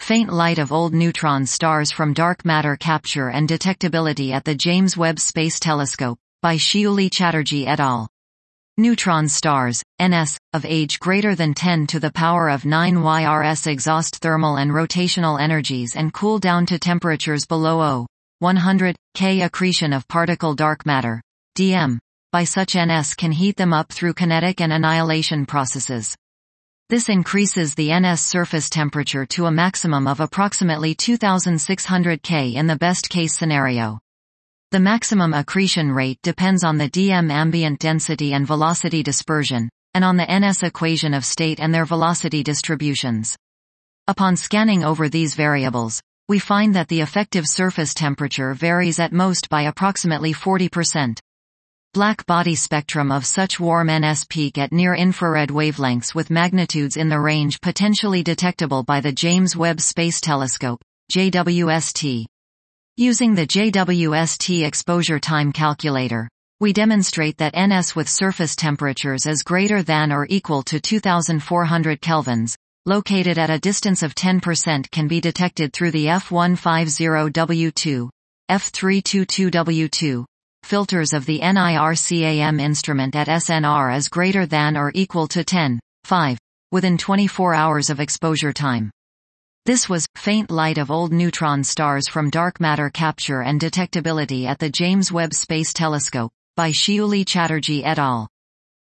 Faint light of old neutron stars from dark matter capture and detectability at the James Webb Space Telescope, by Shiuli Chatterjee et al. Neutron stars, NS, of age greater than 10 to the power of 9 YRS exhaust thermal and rotational energies and cool down to temperatures below 100 K. Accretion of particle dark matter, DM, by such NS can heat them up through kinetic and annihilation processes. This increases the NS surface temperature to a maximum of approximately 2600 K in the best-case scenario. The maximum accretion rate depends on the DM ambient density and velocity dispersion, and on the NS equation of state and their velocity distributions. Upon scanning over these variables, we find that the effective surface temperature varies at most by approximately 40%. Black body spectrum of such warm NS peak at near-infrared wavelengths with magnitudes in the range potentially detectable by the James Webb Space Telescope, JWST. Using the JWST exposure time calculator, we demonstrate that NS with surface temperatures is greater than or equal to 2400 kelvins, located at a distance of 10% can be detected through the F150W2, F322W2, filters of the NIRCAM instrument at SNR is greater than or equal to 10.5, within 24 hours of exposure time. This was faint light of old neutron stars from dark matter capture and detectability at the James Webb Space Telescope, by Shiuli Chatterjee et al.